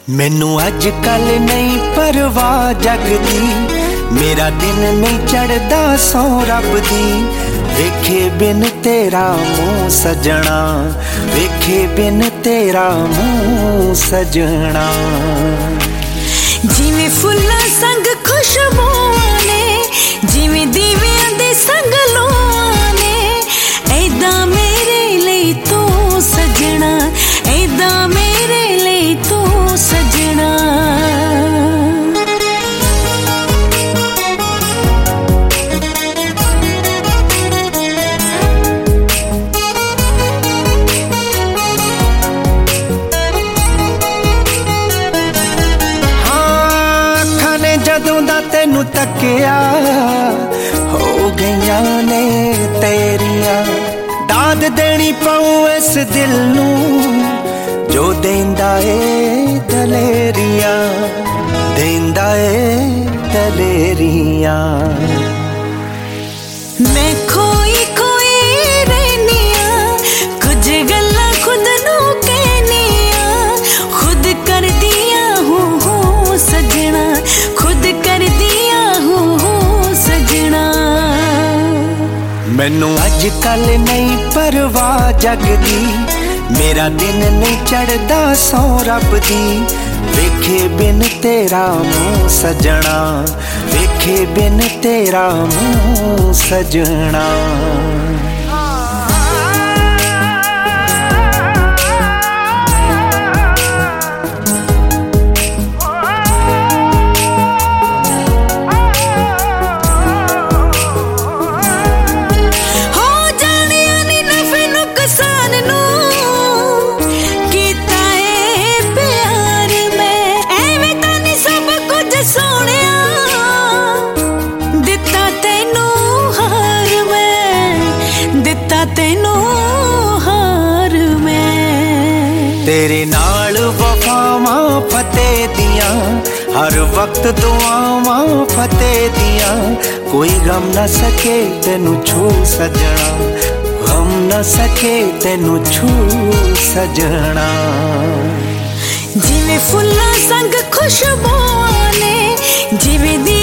मैनू अज कल नहीं परवाह जग दी, मेरा दिन नहीं चढ़दा सौ रब दी। वेखे बिन तेरा मुंह सजना, वेखे बिन तेरा मुंह सजना। जिवें फुल्लां संग खुशबूआं ने, जिवें दीवियां दे संग लोआं ने, ऐदां मेरे लई तू सजना, ऐदां मेरे लई तू सजना। जदों दा तेनू तकिया हो गईयां ने तेरियां, दाद देनी पाऊं इस दिल नू जो देंदा ए दलेरियां, देंदा ए दलेरियां। मैं खोई खोई रहनिया, कुछ गल्लां खुद नू कहनिया, खुद कर दिया हूँ सजना, खुद कर दिया हूँ सजना। मैनू अज कल नहीं परवाह जग दी, मेरा दिन नहीं चढ़दा सौ रब दी। वेखे बिन तेरा मुंह सजना, वेखे बिन तेरा मुंह सजना। तेनू हार मैं तेरे नाल वफावां फतेह दियां, हर वक्त दुआवां फतेह दियां। कोई गम न सके तेनू छू सजना, गम न सके तेनू छू सजना। जिवें फुल्लां संग खुशबूआं ने, जिवें